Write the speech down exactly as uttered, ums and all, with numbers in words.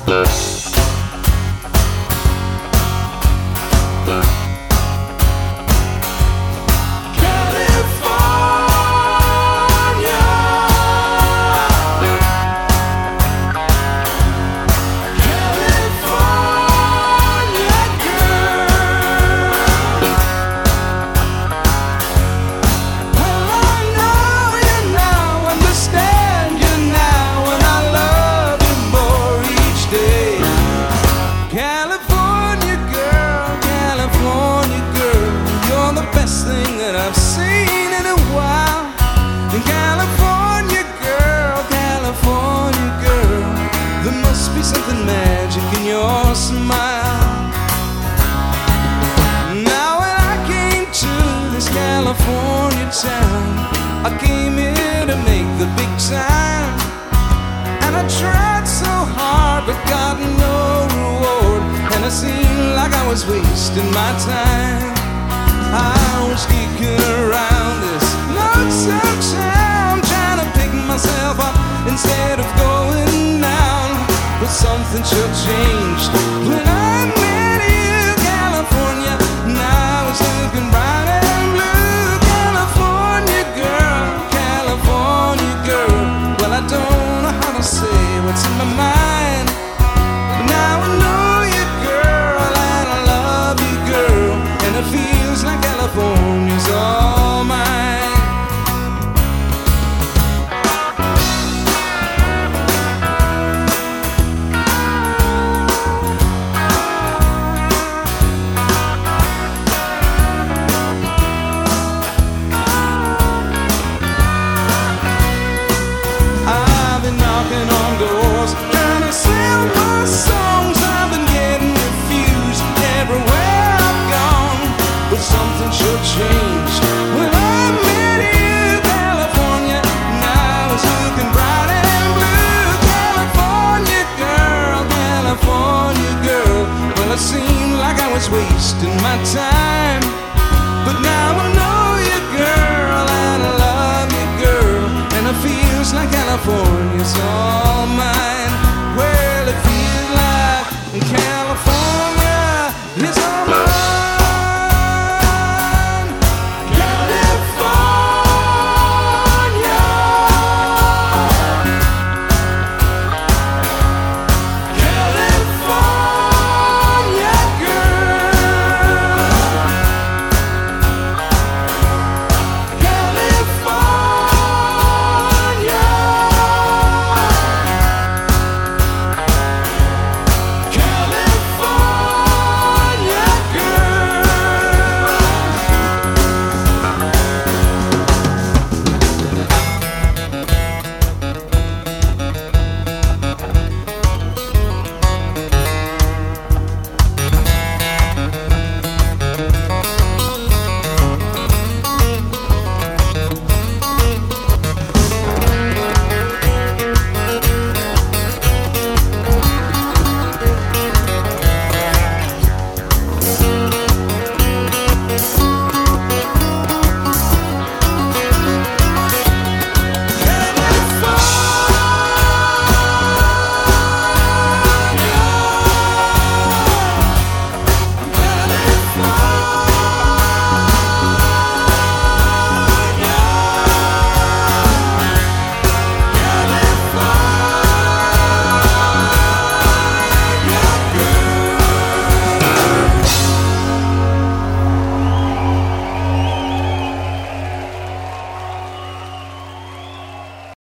I've seen in a while. California girl, California girl, there must be something magic in your smile. Now when I came to this California town, I came here to make the big time, and I tried so hard but got no reward, and it seemed like I was wasting my time. I was kicking around this lonesome town, trying to pick myself up instead of going down. But something sure changed when I met you, California. Now it's looking bright and blue. California girl, California girl. Well, I don't know how to say what's in my mind, but now I know you, girl, and I love you, girl, and it feels like California's all mine. I've been knocking on doors, trying to sell my songs. I've been getting refused everywhere I've gone, but something sure changed when I met you, California. Now it's looking bright and blue. California girl, California girl. Well, it seemed like I was wasting my time, but now I know you, girl, and I love you, girl, and it feels like California's all mine.